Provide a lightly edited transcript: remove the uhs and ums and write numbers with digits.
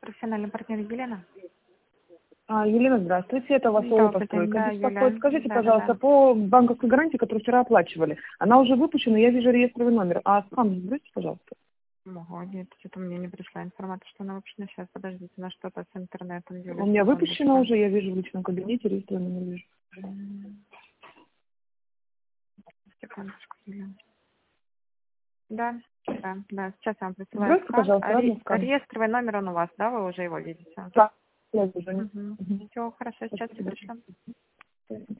Профессиональный партнер Елена. Елена, здравствуйте, это вас Здравствуйте, да, беспокоит. Скажите, да, пожалуйста, да. по банковской гарантии, которую вчера оплачивали, она уже выпущена, я вижу реестровый номер. А сам сбросьте, пожалуйста. Нет, что-то мне не пришла информация, что она выпущена. Сейчас, подождите, на что-то с интернетом. У меня выпущена уже, я вижу в личном кабинете, реестровый номер вижу. Секундочку, Елена. Да, сейчас я вам присылаю Сбросьте, скан. пожалуйста, ладно, скан. Реестровый номер он у вас, да, вы уже его видите? Да, я вижу. Все, хорошо, сейчас тебе пришлем.